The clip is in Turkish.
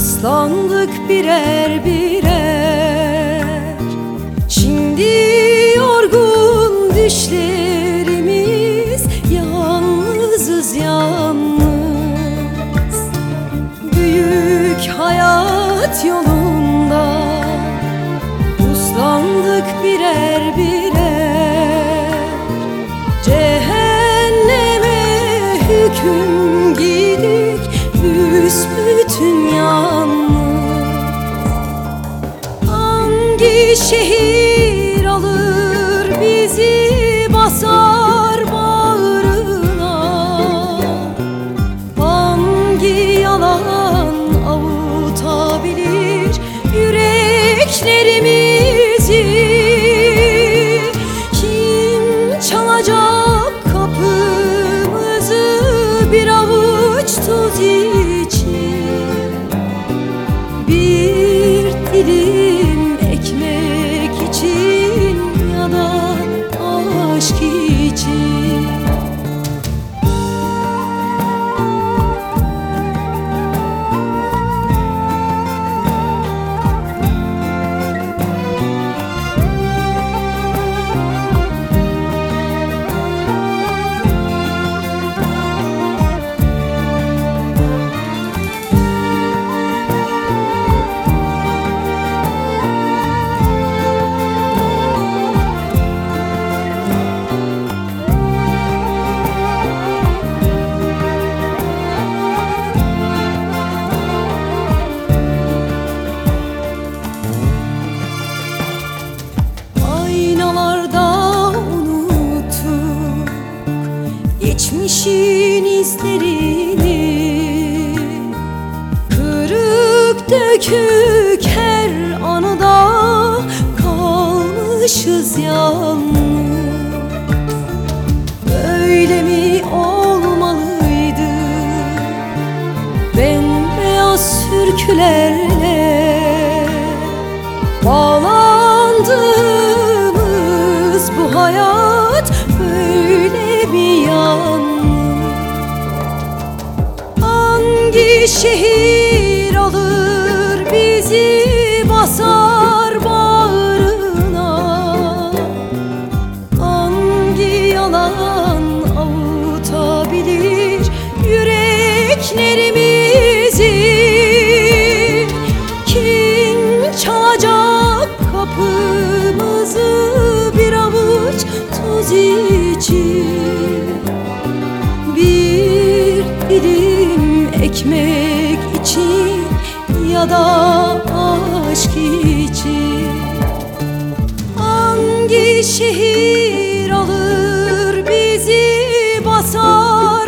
Islandık birer birer, şimdi yorgun düşlerimiz, yalnızız yalnız. Büyük hayat yolunda uslandık birer birer, cehenneme hüküm giydik büsbütün yalnız. Hangi şehir alır bizi, basar bağrına? Hangi yalan avutabilir yüreklerimizi? Kim çalacak kapımızı bir avuç tuz için? Bir dilim ekmek için ya da aşk için. Geçmişin izlerini, kırık dökük her anıda kalmışız yalnız. Böyle mi olmalıydı bembeyaz sürkülerle bağlandığımız bu hayat? Böyle mi yalnız? Hangi şehir alır bizi, basar bağrına? Hangi yalan avutabilir yüreklerimizi? Kim çalacak kapımızı bir avuç tuz için? Bir dilim ekmek için ya da aşk için. Hangi şehir alır bizi, basar